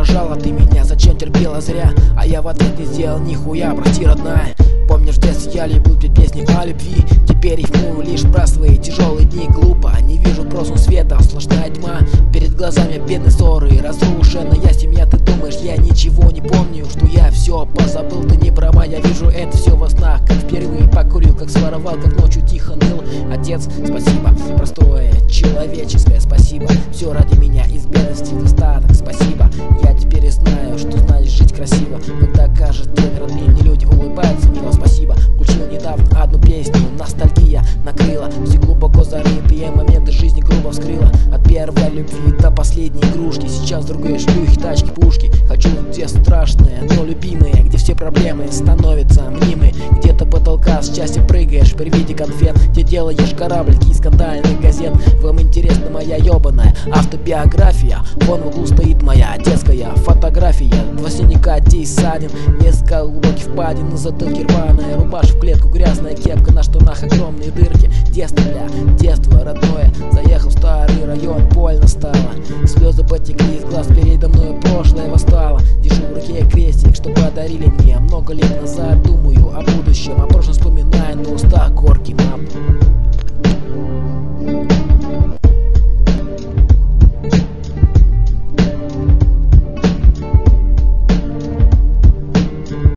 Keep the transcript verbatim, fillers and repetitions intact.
уважала ты меня, зачем терпела зря? А я в ответ не сделал нихуя, прости, родная. Помнишь, в детстве я любил петь песни о любви. Теперь рифмую лишь про свои тяжелые дни. Глупо, не вижу просу света, сплошная тьма. Перед глазами бедные ссоры, разрушенная семья. Ты думаешь, я ничего не помню, что я все позабыл, ты не права. Я вижу это все во снах, как впервые покурил, как своровал, как ночью тихо ныл. Отец, спасибо, простое человеческое спасибо. Все ради меня из бедности в достаток, спасибо. Я теперь и знаю, что значит жить красиво. Когда кажется, родные мне люди улыбаются мило, спасибо. Включил недавно одну песню, ностальгия накрыла. Все глубоко зарытые моменты жизни грубо вскрыла. От первой любви до последней игрушки. Сейчас другие шлюхи, тачки, пушки. Хочу где страшные, но любимые, где все проблемы становятся мнимы. Где-то потолка с счастья прыгаешь при виде конфет, где делаешь кораблики из скандальных газет. Вам интересна моя ебаная автобиография? Вон в углу стоит моя детская фотография. Два синяка, десять ссадин, несколько глубоких впадин. На затылке рваная рубашка в клетку, грязная кепка, на штанах огромные дырки. Детство, бля, детство родное. Заехал в старый район, больно стало. Слезы потекли из глаз, передо мной прошлое восстало. Держу в руке крестик, что подарили мне много лет назад.